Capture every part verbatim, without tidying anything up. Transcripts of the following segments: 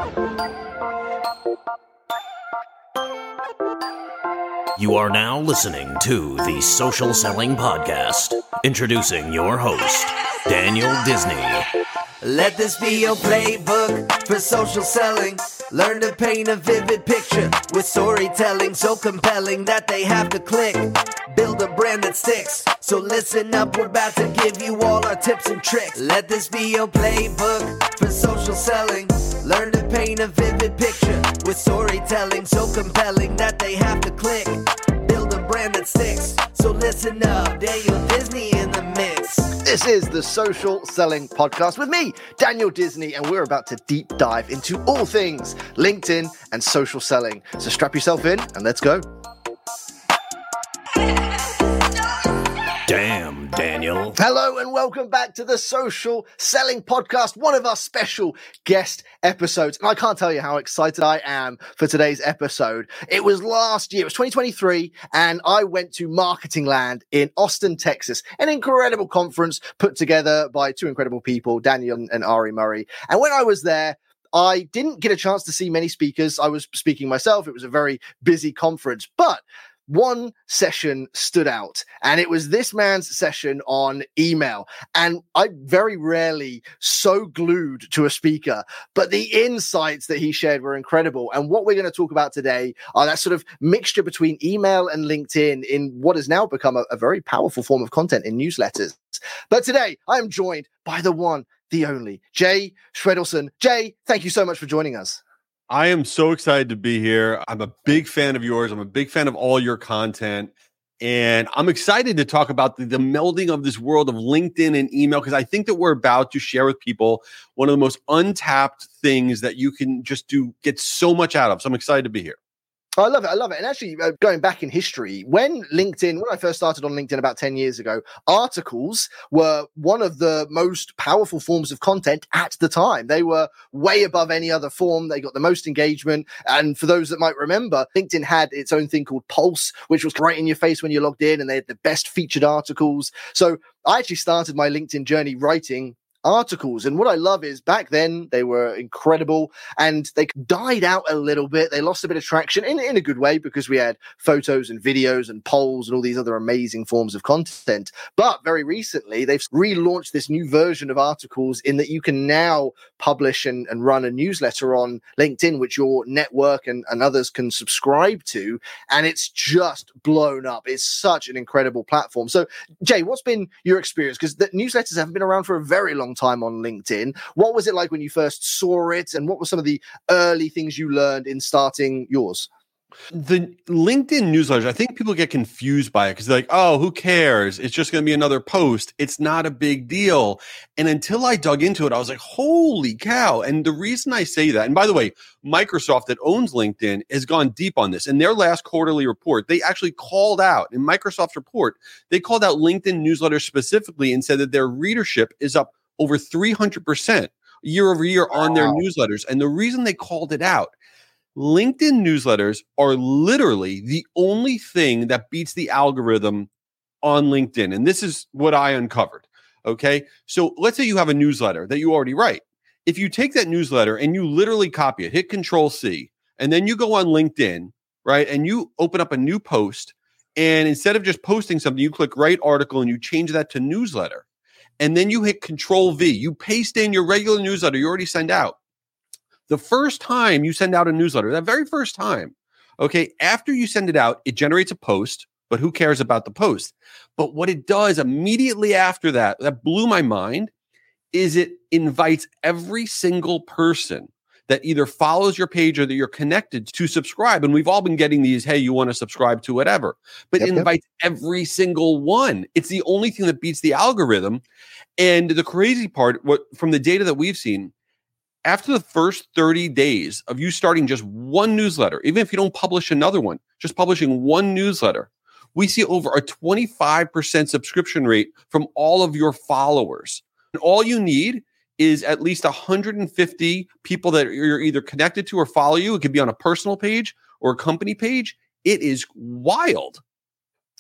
You are now listening to the Social Selling Podcast. Introducing your host, Daniel Disney. Let this be your playbook for social selling. Learn to paint a vivid picture with storytelling so compelling that they have to click. Build a brand that sticks. So listen up, we're about to give you all our tips and tricks. Let this be your playbook for social selling. Learn to paint a vivid picture with storytelling so compelling that they have to click. Build a brand that sticks. So listen up, Daniel Disney in the mix. This is the Social Selling Podcast with me, Daniel Disney, and we're about to deep dive into all things LinkedIn and social selling. So strap yourself in and let's go. Damn, Daniel. Hello and welcome back to the Social Selling Podcast, one of our special guest episodes. And I can't tell you how excited I am for today's episode. It was last year, it was twenty twenty-three, and I went to Marketing Land in Austin, Texas, an incredible conference put together by two incredible people, Daniel and Ari Murray. And when I was there, I didn't get a chance to see many speakers. I was speaking myself. It was a very busy conference, but one session stood out, and it was this man's session on email. And I very rarely so glued to a speaker, but the insights that he shared were incredible. And what we're going to talk about today are that sort of mixture between email and LinkedIn in what has now become a, a very powerful form of content in newsletters. But today I am joined by the one, the only, Jay Schwedelson. Jay, thank you so much for joining us. I am so excited to be here. I'm a big fan of yours. I'm a big fan of all your content. And I'm excited to talk about the, the melding of this world of LinkedIn and email, because I think that we're about to share with people one of the most untapped things that you can just do, get so much out of. So I'm excited to be here. I love it. I love it. And actually, uh, going back in history, when LinkedIn, when I first started on LinkedIn about ten years ago, articles were one of the most powerful forms of content at the time. They were way above any other form. They got the most engagement. And for those that might remember, LinkedIn had its own thing called Pulse, which was right in your face when you logged in, and they had the best featured articles. So I actually started my LinkedIn journey writing articles. And what I love is back then they were incredible, and they died out a little bit. They lost a bit of traction in, in a good way, because we had photos and videos and polls and all these other amazing forms of content. But very recently, they've relaunched this new version of articles in that you can now publish and, and run a newsletter on LinkedIn, which your network and, and others can subscribe to. And it's just blown up. It's such an incredible platform. So Jay, what's been your experience? Because the newsletters have been around for a very long time on LinkedIn. What was it like when you first saw it, and what were some of the early things you learned in starting yours? The LinkedIn newsletters, I think people get confused by it because they're like, oh, who cares? It's just going to be another post. It's not a big deal. And until I dug into it, I was like, holy cow. And the reason I say that, and by the way, Microsoft that owns LinkedIn has gone deep on this. In their last quarterly report, they actually called out, in Microsoft's report, they called out LinkedIn newsletters specifically and said that their readership is up over three hundred percent year over year on their newsletters. And the reason they called it out, LinkedIn newsletters are literally the only thing that beats the algorithm on LinkedIn. And this is what I uncovered. Okay. So let's say you have a newsletter that you already write. If you take that newsletter and you literally copy it, hit Control C, and then you go on LinkedIn, right? And you open up a new post, and instead of just posting something, you click write article and you change that to newsletter. And then you hit Control V. You paste in your regular newsletter you already send out. The first time you send out a newsletter, that very first time, okay, after you send it out, it generates a post, but who cares about the post? But what it does immediately after that, that blew my mind, is it invites every single person that either follows your page or that you're connected to subscribe. And we've all been getting these, hey, you want to subscribe to whatever. But yep, it invites yep. every single one. It's the only thing that beats the algorithm. And the crazy part, what from the data that we've seen, after the first thirty days of you starting just one newsletter, even if you don't publish another one, just publishing one newsletter, we see over a twenty-five percent subscription rate from all of your followers. And all you need is at least one hundred fifty people that you're either connected to or follow you. It could be on a personal page or a company page. It is wild.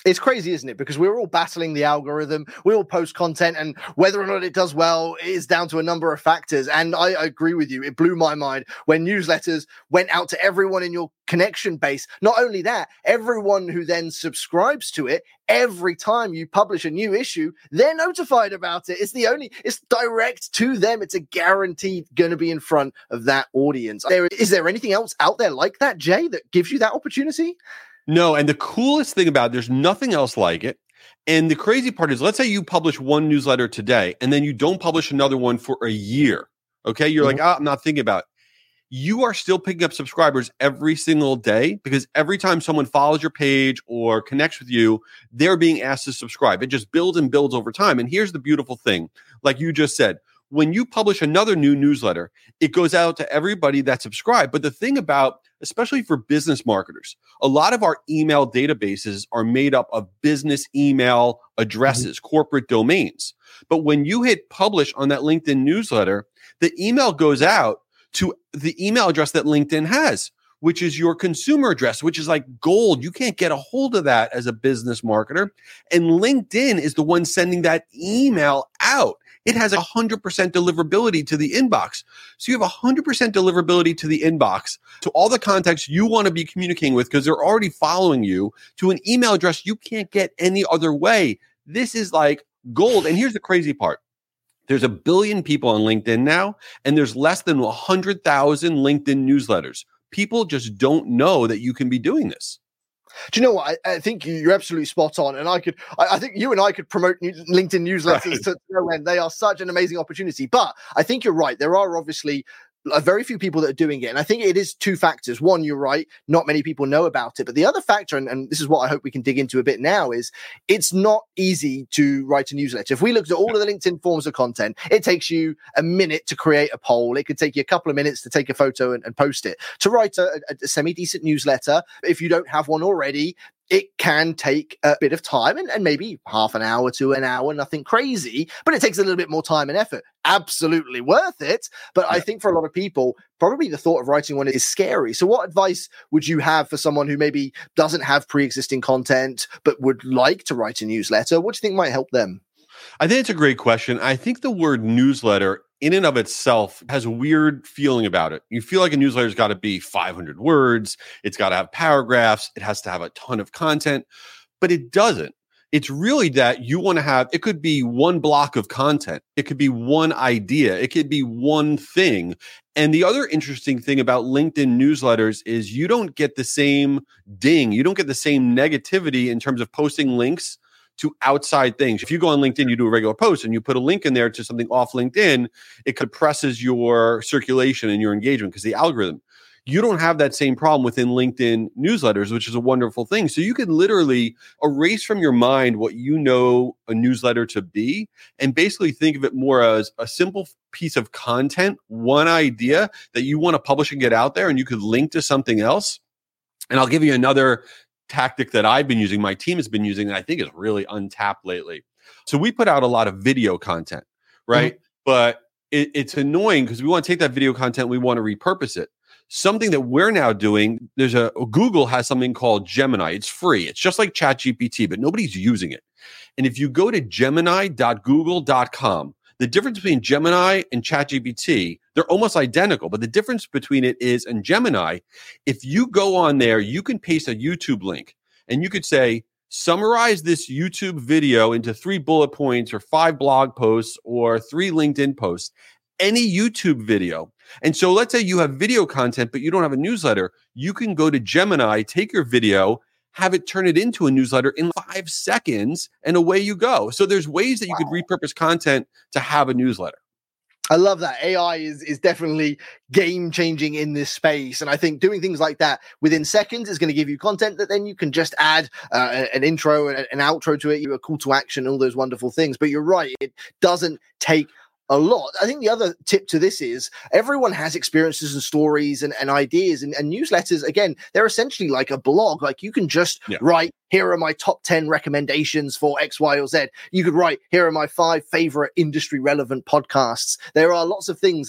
It's crazy, isn't it? Because we're all battling the algorithm. We all post content, and whether or not it does well is down to a number of factors. And I agree with you. It blew my mind when newsletters went out to everyone in your connection base. Not only that, everyone who then subscribes to it, every time you publish a new issue, they're notified about it. It's the only, it's direct to them. It's a guaranteed going to be in front of that audience. There, is there anything else out there like that, Jay, that gives you that opportunity? No, and the coolest thing about it, there's nothing else like it. And the crazy part is, let's say you publish one newsletter today, and then you don't publish another one for a year. Okay, you're mm-hmm. like, oh, I'm not thinking about it. You are still picking up subscribers every single day, because every time someone follows your page or connects with you, they're being asked to subscribe. It just builds and builds over time. And here's the beautiful thing, like you just said, when you publish another new newsletter, it goes out to everybody that's subscribed. But the thing about, especially for business marketers, a lot of our email databases are made up of business email addresses, mm-hmm. corporate domains. But when you hit publish on that LinkedIn newsletter, the email goes out to the email address that LinkedIn has, which is your consumer address, which is like gold. You can't get a hold of that as a business marketer. And LinkedIn is the one sending that email out. It has one hundred percent deliverability to the inbox. So you have one hundred percent deliverability to the inbox, to all the contacts you want to be communicating with, because they're already following you, to an email address you can't get any other way. This is like gold. And here's the crazy part. There's a billion people on LinkedIn now, and there's less than one hundred thousand LinkedIn newsletters. People just don't know that you can be doing this. Do you know what? I, I think you're absolutely spot on. And I could, I, I think you and I could promote new, LinkedIn newsletters right. to no end. They are such an amazing opportunity. But I think you're right. There are obviously a very few people that are doing it. And I think it is two factors. One, you're right. Not many people know about it. But the other factor, and, and this is what I hope we can dig into a bit now, is it's not easy to write a newsletter. If we looked at all of the LinkedIn forms of content, it takes you a minute to create a poll. It could take you a couple of minutes to take a photo and, and post it. To write a, a, a semi-decent newsletter, if you don't have one already, it can take a bit of time and, and maybe half an hour to an hour, nothing crazy, but it takes a little bit more time and effort. Absolutely worth it. But yeah. I think for a lot of people, probably the thought of writing one is scary. So what advice would you have for someone who maybe doesn't have pre-existing content, but would like to write a newsletter? What do you think might help them? I think it's a great question. I think the word newsletter in and of itself has a weird feeling about it. You feel like a newsletter's got to be five hundred words. It's got to have paragraphs. It has to have a ton of content, but it doesn't. It's really that you want to have, it could be one block of content. It could be one idea. It could be one thing. And the other interesting thing about LinkedIn newsletters is you don't get the same ding. You don't get the same negativity in terms of posting links to outside things. If you go on LinkedIn, you do a regular post and you put a link in there to something off LinkedIn, it compresses your circulation and your engagement because the algorithm. You don't have that same problem within LinkedIn newsletters, which is a wonderful thing. So you can literally erase from your mind what you know a newsletter to be and basically think of it more as a simple piece of content, one idea that you want to publish and get out there, and you could link to something else. And I'll give you another tactic that I've been using, my team has been using, and I think is really untapped lately. So we put out a lot of video content, right? Mm-hmm. But it, it's annoying because we want to take that video content, we want to repurpose it. Something that we're now doing, there's a Google has something called Gemini. It's free. It's just like ChatGPT, but nobody's using it. And if you go to gemini dot google dot com, the difference between Gemini and ChatGPT, they're almost identical, but the difference between it is in Gemini, if you go on there, you can paste a YouTube link and you could say, summarize this YouTube video into three bullet points or five blog posts or three LinkedIn posts, any YouTube video. And so let's say you have video content, but you don't have a newsletter. You can go to Gemini, take your video, have it turn it into a newsletter in five seconds, and away you go. So there's ways that you wow. could repurpose content to have a newsletter. I love that. A I is, is definitely game changing in this space. And I think doing things like that within seconds is going to give you content that then you can just add uh, an intro and an outro to it, a call to action, all those wonderful things. But you're right, it doesn't take a lot. I think the other tip to this is everyone has experiences and stories and, and ideas and, and newsletters. Again, they're essentially like a blog. Like you can just yeah. write, here are my top ten recommendations for X, Y, or Z. You could write, here are my five favorite industry relevant podcasts. There are lots of things that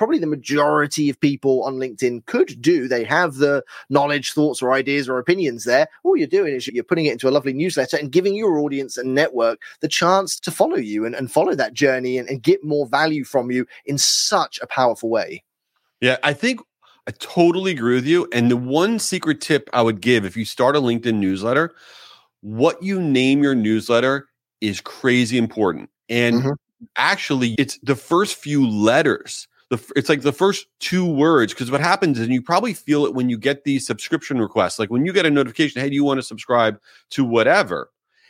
probably the majority of people on LinkedIn could do. They have the knowledge, thoughts, or ideas or opinions there. All you're doing is you're putting it into a lovely newsletter and giving your audience and network the chance to follow you and, and follow that journey and, and get more value from you in such a powerful way. Yeah, I think I totally agree with you. And the one secret tip I would give if you start a LinkedIn newsletter, what you name your newsletter is crazy important. And mm-hmm. actually, it's the first few letters. The, it's like the first two words, because what happens is, and you probably feel it when you get these subscription requests, like when you get a notification, hey, do you want to subscribe to whatever?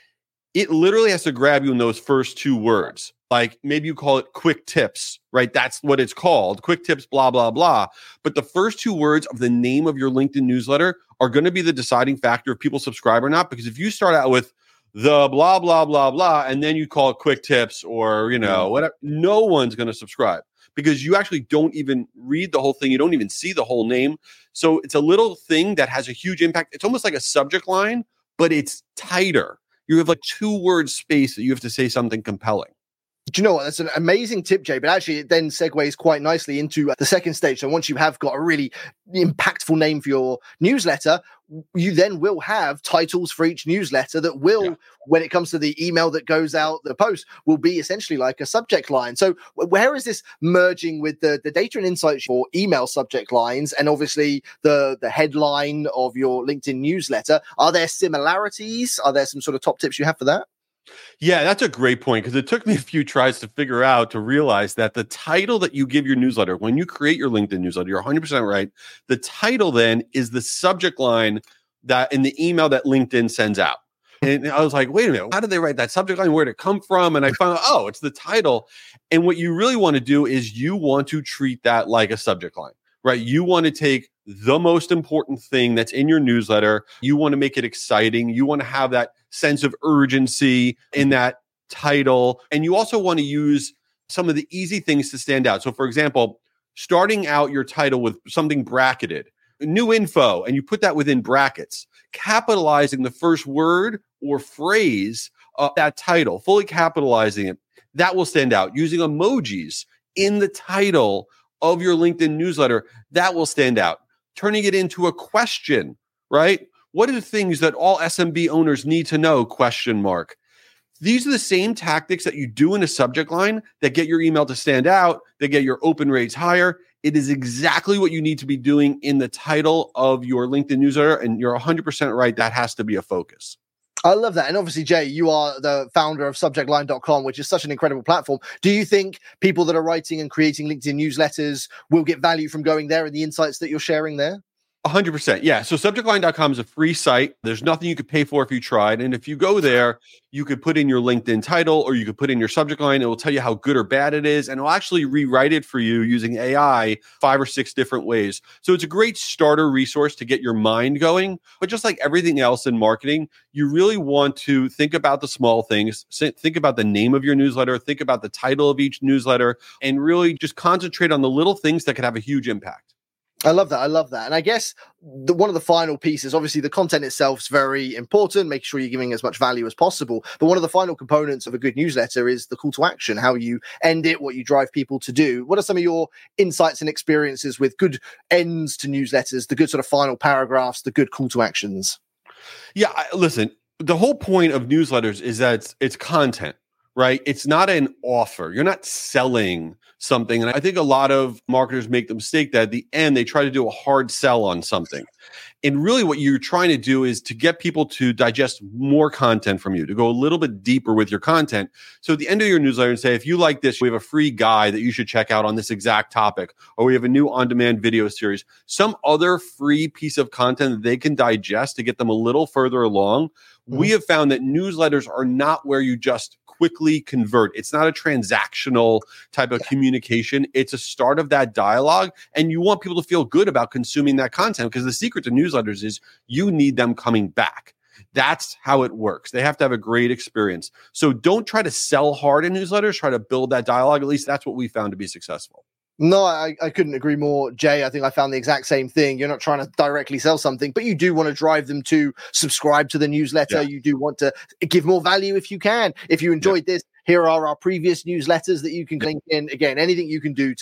It literally has to grab you in those first two words. Like maybe you call it quick tips, right? That's what it's called. Quick tips, blah, blah, blah. But the first two words of the name of your LinkedIn newsletter are going to be the deciding factor if people subscribe or not. Because if you start out with the blah, blah, blah, blah, and then you call it quick tips or, you know, whatever, no one's going to subscribe because you actually don't even read the whole thing. You don't even see the whole name. So it's a little thing that has a huge impact. It's almost like a subject line, but it's tighter. You have like two word space that you have to say something compelling. Do you know what? That's an amazing tip, Jay, but actually it then segues quite nicely into the second stage. So once you have got a really impactful name for your newsletter, you then will have titles for each newsletter that will, yeah. when it comes to the email that goes out, the post will be essentially like a subject line. So where is this merging with the, the data and insights for email subject lines and obviously the, the headline of your LinkedIn newsletter? Are there similarities? Are there some sort of top tips you have for that? Yeah, that's a great point because it took me a few tries to figure out to realize that the title that you give your newsletter, when you create your LinkedIn newsletter, you're one hundred percent right. The title then is the subject line that in the email that LinkedIn sends out. And I was like, wait a minute, how did they write that subject line? Where did it come from? And I found out, oh, it's the title. And what you really want to do is you want to treat that like a subject line, right? You want to take the most important thing that's in your newsletter. You want to make it exciting. You want to have that sense of urgency in that title. And you also want to use some of the easy things to stand out. So for example, starting out your title with something bracketed, new info, and you put that within brackets, capitalizing the first word or phrase of that title, fully capitalizing it, that will stand out. Using emojis in the title of your LinkedIn newsletter, that will stand out. Turning it into a question, right? What are the things that all S M B owners need to know? Question mark. These are the same tactics that you do in a subject line that get your email to stand out, that get your open rates higher. It is exactly what you need to be doing in the title of your LinkedIn newsletter. And you're one hundred percent right. That has to be a focus. I love that. And obviously, Jay, you are the founder of subject line dot com, which is such an incredible platform. Do you think people that are writing and creating LinkedIn newsletters will get value from going there and the insights that you're sharing there? one hundred percent. Yeah. So subject line dot com is a free site. There's nothing you could pay for if you tried. And if you go there, you could put in your LinkedIn title or you could put in your subject line. It will tell you how good or bad it is. And it'll actually rewrite it for you using A I five or six different ways. So it's a great starter resource to get your mind going. But just like everything else in marketing, you really want to think about the small things. Think about the name of your newsletter. Think about the title of each newsletter and really just concentrate on the little things that could have a huge impact. I love that. I love that. And I guess the, one of the final pieces, obviously the content itself is very important, make sure you're giving as much value as possible. But one of the final components of a good newsletter is the call to action, how you end it, what you drive people to do. What are some of your insights and experiences with good ends to newsletters, the good sort of final paragraphs, the good call to actions? Yeah, I, listen, the whole point of newsletters is that it's, it's content, right? It's not an offer. You're not selling something. And I think a lot of marketers make the mistake that at the end, they try to do a hard sell on something. And really what you're trying to do is to get people to digest more content from you, to go a little bit deeper with your content. So at the end of your newsletter and say, if you like this, we have a free guide that you should check out on this exact topic, or we have a new on-demand video series, some other free piece of content that they can digest to get them a little further along. Mm-hmm. We have found that newsletters are not where you just quickly convert. It's not a transactional type of communication. It's a start of that dialogue. And you want people to feel good about consuming that content because the secret to newsletters is you need them coming back. That's how it works. They have to have a great experience. So don't try to sell hard in newsletters. Try to build that dialogue. At least that's what we found to be successful. No, I, I couldn't agree more, Jay. I think I found the exact same thing. You're not trying to directly sell something, but you do want to drive them to subscribe to the newsletter. Yeah. You do want to give more value if you can. If you enjoyed yeah. this, here are our previous newsletters that you can link in. Again, anything you can do to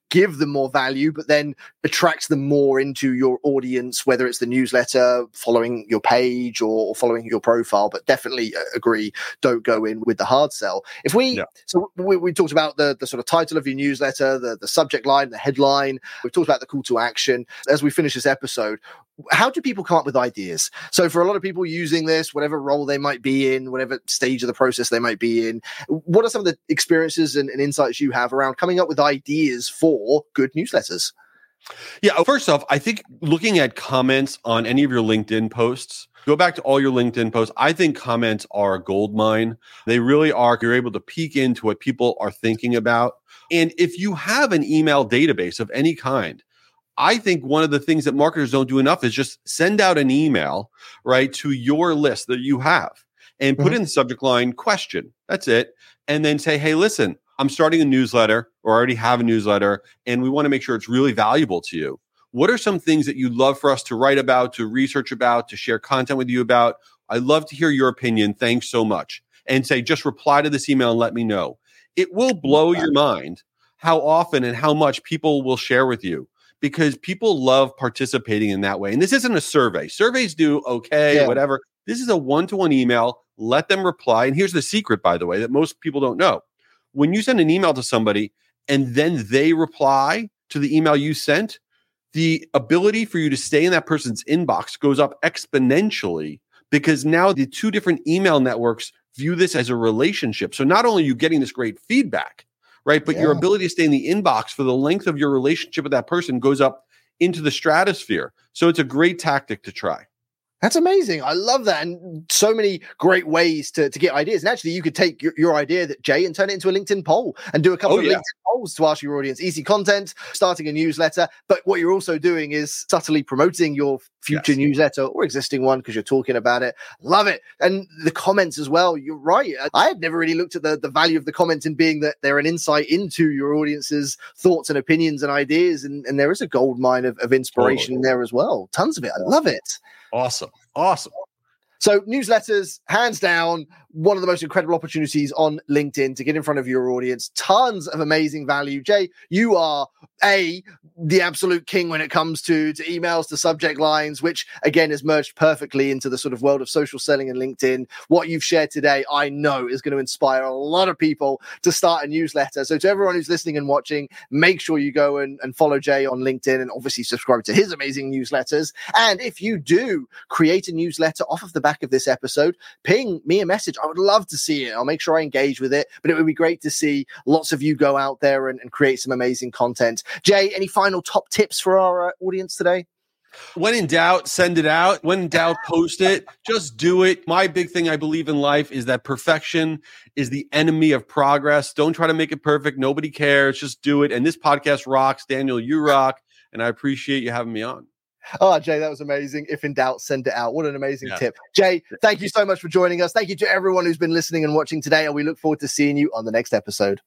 give them more value, but then attracts them more into your audience, whether it's the newsletter, following your page, or following your profile. But definitely agree, don't go in with the hard sell. If we, yeah. so we, we talked about the, the sort of title of your newsletter, the, the subject line, the headline. We've talked about the call to action. As we finish this episode, how do people come up with ideas? So for a lot of people using this, whatever role they might be in, whatever stage of the process they might be in, what are some of the experiences and, and insights you have around coming up with ideas for good newsletters? Yeah, first off, I think looking at comments on any of your LinkedIn posts, go back to all your LinkedIn posts. I think comments are a gold mine. They really are. You're able to peek into what people are thinking about. And if you have an email database of any kind, I think one of the things that marketers don't do enough is just send out an email, right, to your list that you have and put mm-hmm. in the subject line question. That's it. And then say, hey, listen, I'm starting a newsletter or already have a newsletter, and we want to make sure it's really valuable to you. What are some things that you'd love for us to write about, to research about, to share content with you about? I'd love to hear your opinion. Thanks so much. And say, just reply to this email and let me know. It will blow your mind how often and how much people will share with you, because people love participating in that way. And this isn't a survey. Surveys do okay, yeah. whatever. This is a one-to-one email. Let them reply. And here's the secret, by the way, that most people don't know. When you send an email to somebody and then they reply to the email you sent, the ability for you to stay in that person's inbox goes up exponentially, because now the two different email networks view this as a relationship. So not only are you getting this great feedback, right, but yeah. your ability to stay in the inbox for the length of your relationship with that person goes up into the stratosphere. So it's a great tactic to try. That's amazing. I love that. And so many great ways to, to get ideas. And actually, you could take your, your idea, that Jay, and turn it into a LinkedIn poll and do a couple oh, of yeah. LinkedIn polls to ask your audience. Easy content, starting a newsletter. But what you're also doing is subtly promoting your future yes. newsletter or existing one, because you're talking about it. Love it. And the comments as well. You're right. I had never really looked at the, the value of the comments in being that they're an insight into your audience's thoughts and opinions and ideas. And, and there is a gold mine of, of inspiration oh, there as well. Tons of it. I love it. Awesome. Awesome. So newsletters, hands down, one of the most incredible opportunities on LinkedIn to get in front of your audience. Tons of amazing value. Jay, you are a the absolute king when it comes to, to emails, to subject lines, which again is merged perfectly into the sort of world of social selling and LinkedIn. What you've shared today, I know, is going to inspire a lot of people to start a newsletter. So to everyone who's listening and watching, make sure you go and, and follow Jay on LinkedIn, and obviously subscribe to his amazing newsletters. And if you do create a newsletter off of the back of this episode, ping me a message. I would love to see it. I'll make sure I engage with it, but it would be great to see lots of you go out there and, and create some amazing content. Jay, any final top tips for our uh, audience today? When in doubt, send it out. When in doubt, post it. Just do it. My big thing I believe in life is that perfection is the enemy of progress. Don't try to make it perfect. Nobody cares. Just do it. And this podcast rocks. Daniel, you rock. And I appreciate you having me on. Oh, Jay, that was amazing. If in doubt, send it out. What an amazing yeah. tip. Jay, thank you so much for joining us. Thank you to everyone who's been listening and watching today, and we look forward to seeing you on the next episode.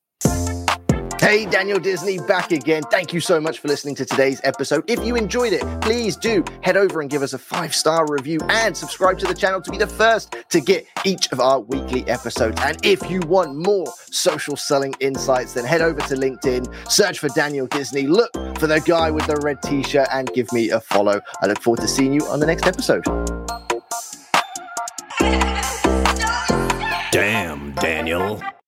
Hey, Daniel Disney back again. Thank you so much for listening to today's episode. If you enjoyed it, please do head over and give us a five-star review and subscribe to the channel to be the first to get each of our weekly episodes. And if you want more social selling insights, then head over to LinkedIn, search for Daniel Disney, look for the guy with the red t-shirt, and give me a follow. I look forward to seeing you on the next episode. Damn, Daniel.